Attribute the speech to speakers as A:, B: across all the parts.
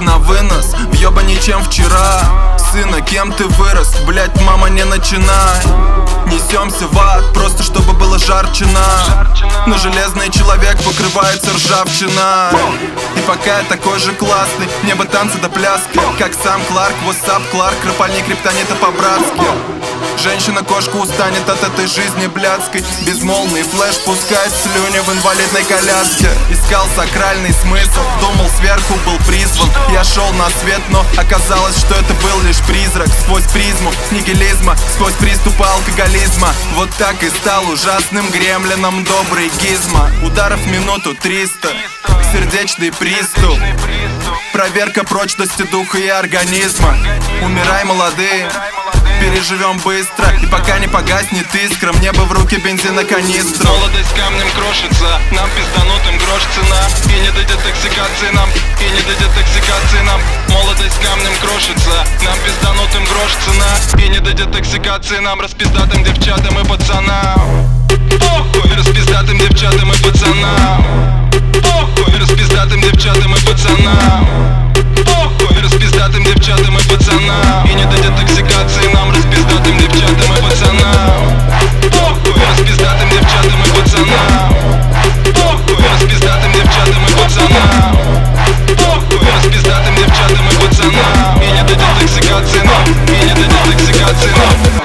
A: на вынос, въебанней чем вчера. Сына, кем ты вырос? Блять, мама, не начинай. Несемся в ад, просто чтобы было жарчина. Но железный человек покрывается ржавчина. И пока я такой же классный, небо танцы до пляски. Как сам Кларк, what's up, Кларк, рапальни криптонита по-братски. Женщина-кошка устанет от этой жизни блядской. Безмолвный флэш пускает слюни в инвалидной коляске. Искал сакральный смысл, думал сверху был призван. Я шел на свет, но оказалось, что это был лишь призрак. Сквозь призму нигилизма, сквозь приступы алкоголизма. Вот так и стал ужасным гремлином добрый гизма. Ударов в минуту 300, сердечный приступ. Проверка прочности духа и организма. Умирай, молодые, переживем быстро. И пока не погаснет искра, мне бы в руки бензиноканистру.
B: Молодость камнем крошится, нам пизданутым грош цена. И не до детоксикации нам, и не до детоксикации нам. Молодость камнем крошится, нам пизданутым грош цена. И не до детоксикации нам, распиздатым девчатам и пацанам. Похуй, распиздатым девчатам и пацанам. Похуй, распиздатым девчатам и пацанам. Похуй, распиздатым девчатам и пацанам. И не до детоксикации нам, распиздатым девчатам и пацанам. Похуй, распиздатым девчатам и пацанам. Похуй, распиздатым девчатам и пацанам. Похуй, распиздатым девчатам и пацанам. И не до детоксикации нам, и не до детоксикации нам.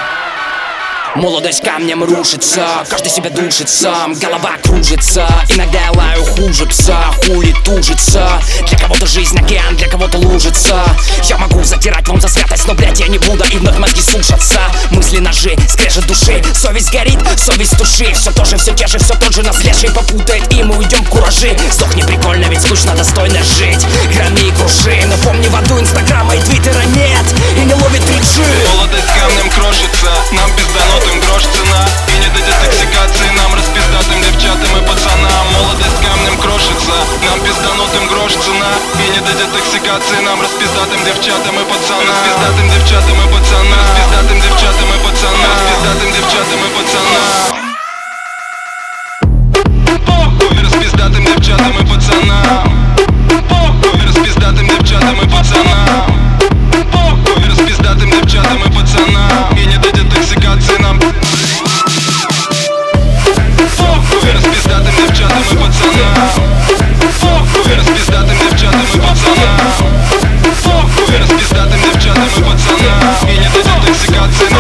C: Молодость камнем рушится, каждый себя душит сам, голова кружится. Иногда я лаю хуже пса, хули тужится. Для кого-то жизнь океан, для кого-то лужица. Я могу затирать вам за святость, но, блядь, я не буду, и вновь мозги сушатся. Мысли ножи, скрежет души, совесть горит, совесть души. Все то же, все те же, все тот же нас леший попутает, и мы уйдем в куражи. Сдохни прикольно, ведь скучно достойно жить. Грами и круши, но помни, в аду инстаграма и твиттера нет, и не ловит 3G.
B: Молодость камнем крошится, нам пизданутым грош цена. И не до детоксикации нам, распиздатым девчатам и пацанам. Молодость камнем крошится, нам пизданутым грош цена. И не до детоксикации нам, распиздатым девчатам и пацанам. Распиздатым девчатам и пацанам. Распиздатым девчатам и пацанам. Распиздатым девчатам и пацанам. Похуй, распиздатым девчатам и пацанам. Похуй, распиздатым девчатам и пацанам. Похуй, распиздатым девчатам и пацанам. И не до детоксикации нам. Похуй, распиздатым девчатам и пацанам. Похуй, распиздатым девчатам и пацанам. Похуй, распиздатым девчатам и пацанам. И не до детоксикации нам.